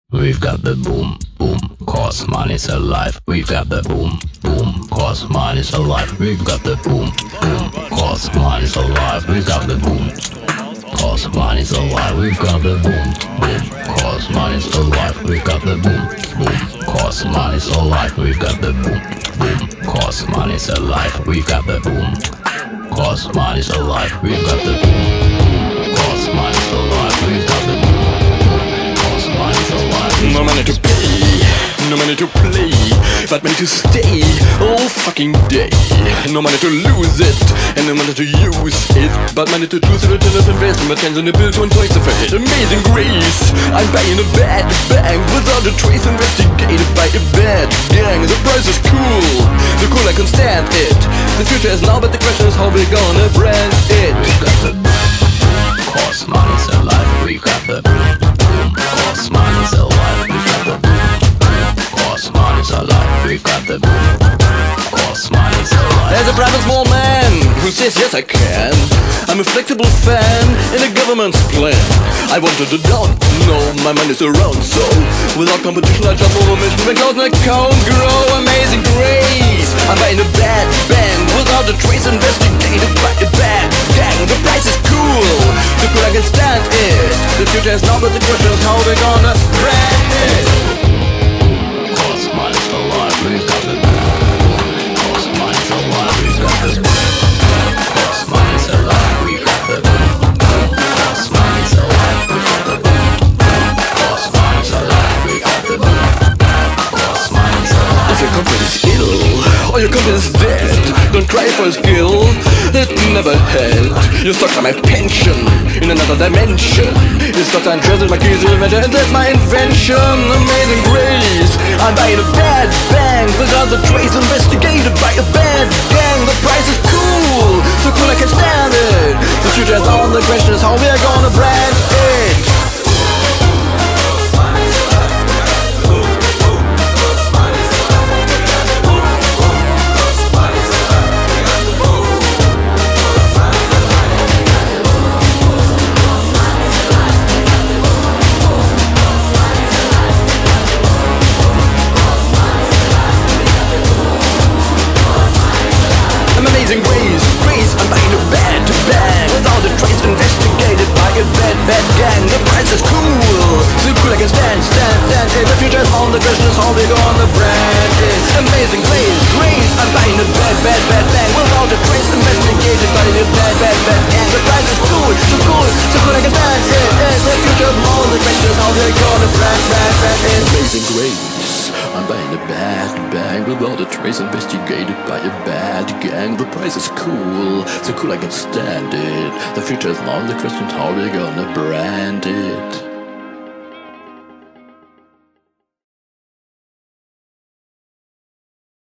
We've got the boom, boom, cause money's alive. We've got the boom, boom, cause money's alive. We've got the boom, boom, cause money's alive. We've got the boom, cause money's alive. We've got the boom, boom, cause money's alive. We've got the boom, boom, cause money's alive. We've got the boom, boom, cause money's alive. We've got the boom, cause money's alive. We've got the boom, boom, cause money's alive. We've got the boom, boom, cause money's alive. No money to pay, no money to play, but money to stay all fucking day. No money to lose it, and no money to use it, but money to choose a return of investment, but tens on the bill to twice of it. Amazing grace, I'm buying a bad bang without a trace, investigated by a bad gang. The price is cool, so cool I can stand it. The future is now, but the question is how we're gonna brand it. We've got the boom, cause money's alive. We've got the boom, cause money's alive. We've got the boom, cause money's alive. We've got the boom, cause money's alive. There's a private small man who says yes I can. I'm a flexible fan in a government's plan. I wanted to down, no, my money's around. So, without competition I jump over mission, my close an account grow. Amazing grace, I'm buying a bad bang without a trace, investigated by a bad gang. The price is cool, so cool I can stand it. The future is now, but the question is how we're gonna brand it. Cause money's alive. We've got the boom, cause money's alive. We've got the boom, cause money's alive. We've got the boom, cause money's alive. We've got the boom, cause money's alive. We've got the boom, cause money's alive. If your company's ill, or your company's dead, don't try for a skill it never had. Your stocks are my pension in another dimension. Your stocks are interested in my keys invention, and that's my invention. Amazing grace, I'm buying a bad bang without the trace, investigated by a bad gang. The price is cool, so cool I can stand it. The future is on, the question is how we're gonna brand it. Amazing grace, I'm buying a bad bang without a trace, investigated by a bad gang. The price is cool, so cool I can stand it. The future is on, the question is how we're gonna brand it. Amazing grace, I'm buying a bad bang without a trace, investigated by a bad gang. The price is cool, so cool I can stand it. The future is on, the question is how we're gonna brand it. Amazing grace, I'm buying a bad bang without a trace, investigated by a bad gang. The price is cool, so cool I can stand it. The future is now, the question is how we're gonna brand it.